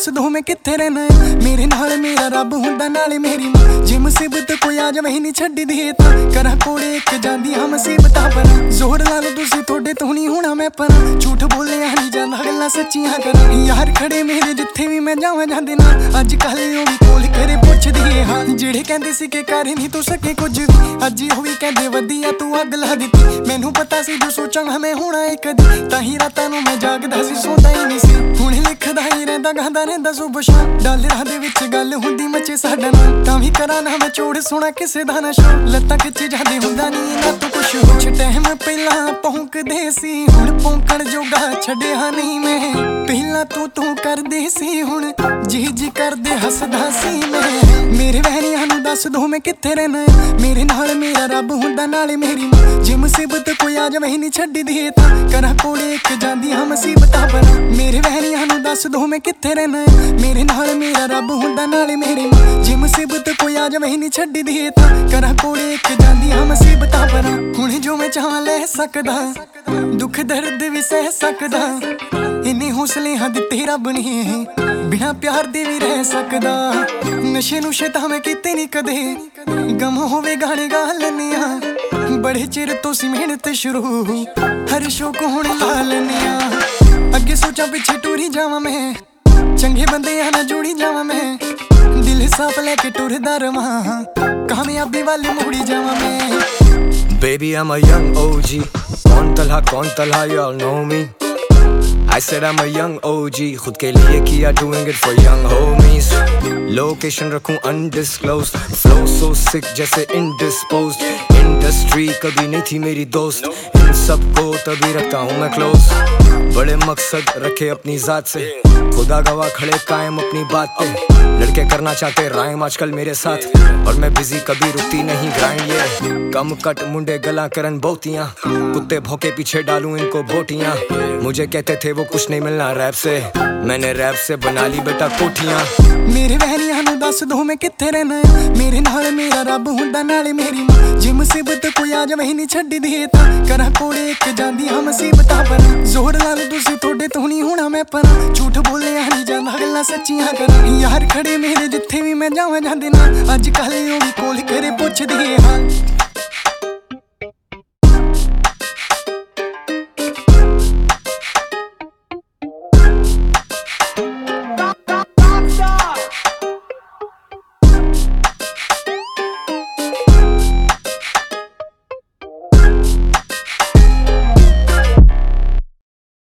दस दो मैं कित्थे रहना मेरे नाल मेरा रब हुंदा नाले मेरी जे मुसीबत कोई आ जावे नहीं छड्डी दी तां करा कोड़े एक जांदियां मुसीबतां पर जोर ला लो तुसी तोड़े तो नहीं होना मैं पर झूठ बोले नहीं जांदा गल्लां सच्चियां करा यार खड़े मेरे जिथे भी मैं जावां जांदे ना अज कल ओ भी कोल करे पुछदी है हाल जेड़े कहंदे सी कि कर नहीं तू सके कुछ भी अज ओ भी कहंदे वधिया तू अग ला दित्ती मैनू पता सी जो सोचांगा मैं होना है कदी ताही रातां नूं मैं जागदा सी सोंदा ही नहीं सी हुण लिखदा ही रहिंदा गांदा रहिंदा सुबह शाम डालरां दे विच गल हुंदी मचे साडा नाम तां भी करा ना मैं चोड़ सोना किसे दा ना शो लत्तां खिच्ची जांदे हुंदा नहीं ना तू कुछ कुछ टाइम पहला भौंकदे सी हुण भौंकण जोगा छड्डिया नहीं मैं पहला तू करदे सी हुण जी करदे हसदा सी मैं मेरे वहनियां नूं दस दो मैं कित्थे रहना मेरे नाल मेरा रब हुंदा नाले मेरी जे मुसीबत कोई आ जावे नहीं छड्डी दी तां करा कोड़े एक जांदियां मुसीबतां पर मेरे वहनियां नूं दस दो मैं कित्थे रहना मेरे नाल मेरा रब हुंदा नाले मेरी जे मुसीबत कोई आ जावे नहीं छड्डी दी तां करा कोड़े एक जांदियां मुसीबतां पर हुण जो मैं चाहां ले सकदा दुख दर्द भी सह सकदा इन्ने हौसले हां दित्ते रब ने बिना प्यार दे भी रह सकदा नशे नुशे तां मैं कीते नहीं कदे गम होवे गाने गा लैन्ने आ बड़े चिर तो सी मेहनत शुरू हर शौक हुण ला लैन्ने आ अगे सोचा पिछे टुरी जावां मैं चंगे बंदे ना जुड़ी जावां मैं दिल साफ लेके टुरदा रवां कामयाबी वाले मुड़ी जावां मैं Baby, I'm a young OG. कौन Talha, y'all know me. I said I'm a young OG. खुद के लिए किया doing it for young homies. Location रखूं undisclosed. Flow so sick जैसे indisposed. Industry कभी नहीं थी मेरी दोस्त. इन सबको तभी रखता हूँ मैं close. बड़े मकसद रखे अपनी जात से खुदा गवाह खड़े कायम अपनी बात पे लड़के करना चाहते राइम आजकल मेरे साथ और मैं बिजी कभी रुकती नहीं ग्राइंड ये कम कट मुंडे गला करन बहुतियां कुत्ते भौके पीछे डालूं इनको बोटियां मुझे कहते थे वो कुछ नहीं मिलना रैप से मैंने रैप से बना ली बेटा कोठियां मेरे वहनियां नूं दस दो मैं कित्थे रहना मेरे नाल मेरा रब हुंदा नाले मेरी जे मुसीबत कोई आ जावे नहीं छड्डी दी तां करा कोड़े एक जांदियां मुसीबतां पर जोर ला लो तुसी तोड़े तो नहीं होना मैं पर झूठ बोले नहीं जांदा गल्लां सच्चियां करा यार खड़े मेरे जिथे भी मैं जावां जांदे ना अज कल ओ भी कोल करे पुछदी है हाल